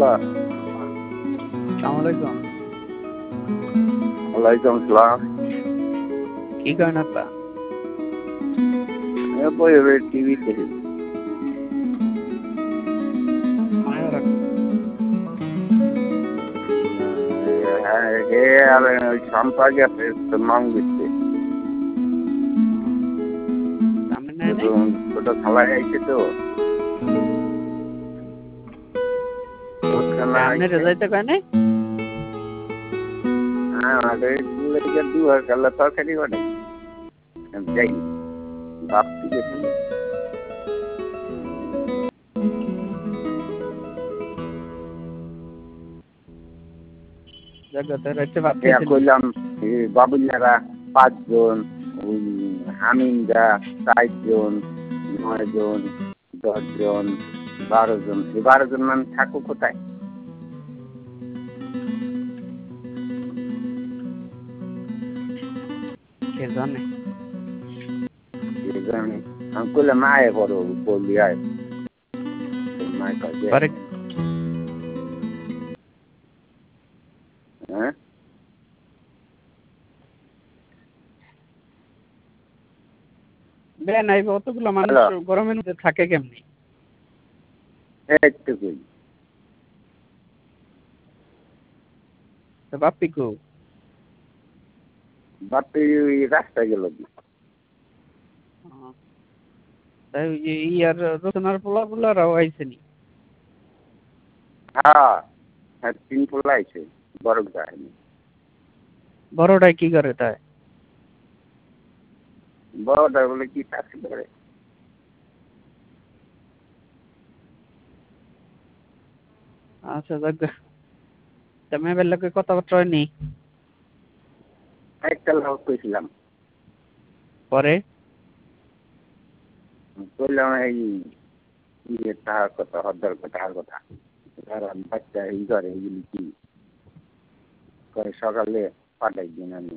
Hello, সালাম আলাইকুম। ওয়ালাইকুম সালাম। কি করেন আপা? বই টিভি দেখি। হে আর ওই সম্পা গেছে মং দিচ্ছে। ছোট খালাই আইছে তো যাইতে কানে দুয়ার কাল্লা তরকারি বানাই যাই ভাবছি গেছি। কইলাম বাবুল্লারা 5 জন, ওই হামিনরা 4 জন, 9 জন, 10 জন, 12 জন। 12 জন মানে থাকো কোথায়? কে জানে? আমি কইলাম আয় বড় বললি আয় মায় কাজে। হ্যাঁ বেন আইব অতগুলো মানুষ গরমের মধ্যে থাকে কেমনি? এইটুকুই। তো বাপ্পি কো? বাপ্পি রাস্তায় গেল। তাই ইয়ার রচনার পোলারাও আইসেনি? হ্যাঁ 3 পোলা আইছে, বড় যায়নি। বড়টাই কি করে তাই? বড়টা বলে কি চাকরি করে। আচ্ছা যাক, তুমি বেলাকে কথাবার্তা হয়নি? একটা লোক কইছিলাম, পরে বললাম এই টাকার কথা, হদ্দার টাকার কথা। বাচ্চা এই করে এইগুলি কি করে, সকালে পাঠাই দিন আমি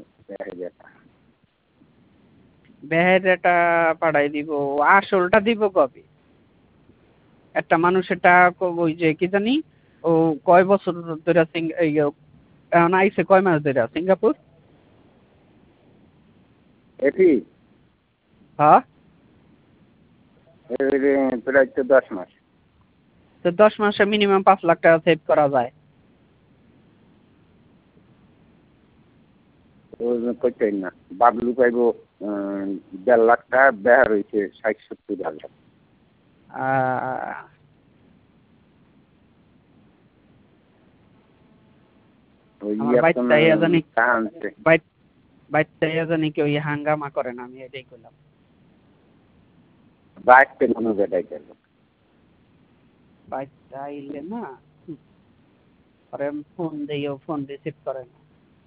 বেহেরাটা পাঠাই দিব, আসলটা দিব কবে? একটা মানুষেরটা ওই যে কি জানি ও কয় বছর ধরে এখন আইসে কয় মাস ধরে সিঙ্গাপুর? এটি হ্যাঁ প্রায় তো 10 মাস। তো 10 মাসে মিনিমাম 5 লাখ টাকা সেভ করা যায়। করতেন না, বাবলু পাইব 1.5 লাখ টাকা, বেহার হয়েছে 60-70 হাজার। জানি কেউ হাঙ্গামা করে না, আমি এটাই করলাম। বাইকটা কোনো বেটাই গেল, বাইকটা আইলে না পরে ফোন দিও, ফোন রিসিভ করে না।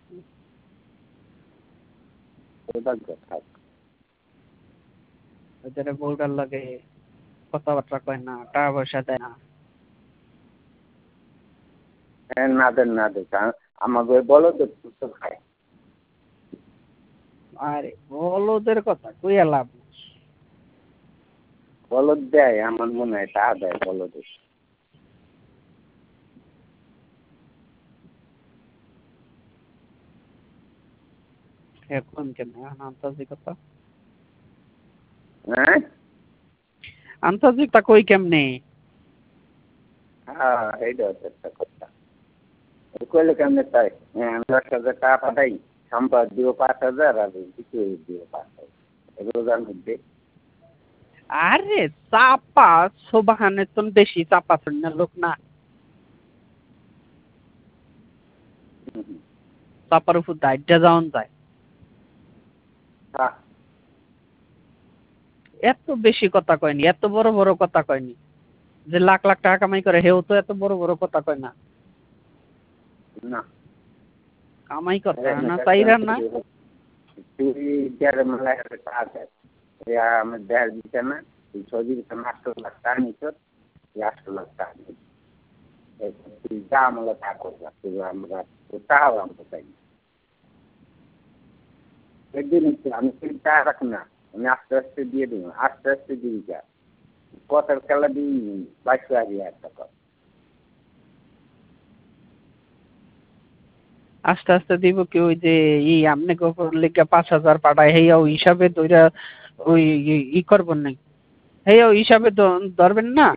ওদের বউটার লাগে কথাবার্তা কয় না, টাকা পয়সা দেয় না। না দেখ আমাকে বলো তো খায়। আরে বলদের কথা কইয়া লাভ নেই। বলদ দেয়, আমার মনে হয় তা দেয় বলদ। এখন কেন আন্তর্জাতিকতা? হ্যাঁ আন্তর্জাতিকতা কই কেমনে? হ্যাঁ এইটা হচ্ছে একটা কথা। কইলে কেমনে তাই? 10,000 টাকা পাঠাই, সম্পদ দিব 5,000 আর কিছু দিব 5,000 রোজার মধ্যে। আরে চাপা সোবাহানে তো বেশি চাপা না লোক না, চাপার উপর দায়িত্ব যাওয়ান যায়। এত বেশি কথা কয়নি, এত বড় বড় কথা কয়নি। যে লাখ লাখ টাকা কামাই করে হেও তো এত বড় বড় কথা কয় না। না কামাই করতে না চাইরা না। তুই যারে মেলা টাকা আমার দেড় দিতে না, তুই 6 দিন 8 লাখ টাকা নিত, 8 লাখ টাকা নিত। তুই যা মেলা টাকা করবা, তুই আমরা টাকাও আমরা চাই একদিন। আমি তুই টাকা রাখ না, আমি আস্তে আস্তে দিয়ে দিব, আস্তে আস্তে দিবি। যা কথার খেলা দিই 22,000 টাকা। আস্তে আস্তে দিব কি ওই যে আমনে গোপর লিখে 5,000 পাঠায় হেয়া ওই হিসাবে দইরা ওই করবেন নাই হেয়া ওই হিসাবে ধরবেন না।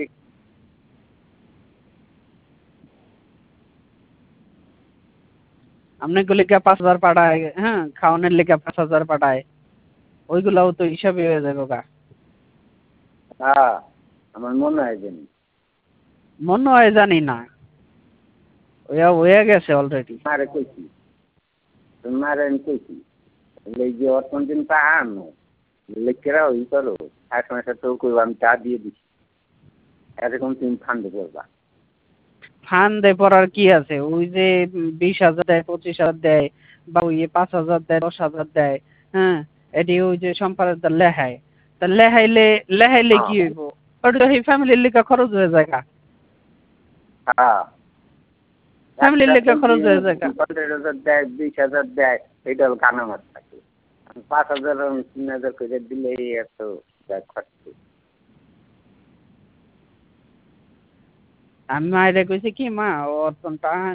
আপনি লিখে 5,000 পাঠায়, হ্যাঁ, খাওয়ানোর লিখে 5,000 পাঠায়, ওইগুলাও তো হিসাবে হয়ে যাবে গা। হ্যাঁ, আমার মনে হয় জানি, মনে হয় জানি না, ওয়া হয়ে গেছে অলরেডি। মারে কইছি, মারে আমি কইছি এই যে অর্থন দিন পাহানো লেখকেরা ওই করো 60 তো কই আমি চা দিয়ে দিচ্ছি, এরকম তুমি ফান্ডে করবা। ফান্ডে পড়ার কি আছে, ওই যে 20,000 দেয়, 25,000 দেয়, বা ওই 5,000 দেয়, 10,000 দেয়, হ্যাঁ, এটি ওই যে সম্পাদকটা লেহায়, তা লেহাইলে কি হইব, ওটা তো এই ফ্যামিলির লেখা খরচ হয়ে যায়। হ্যাঁ, ফ্যামিলির লেখা খরচ হয়ে যায়। 15,000 দেয়, 20,000 দেয়, এটা কানামার থাকে। 5,000 3,000 করে দিলে এত খরচ। আমি মায়েরা কইছি কি, মা অর্থনটা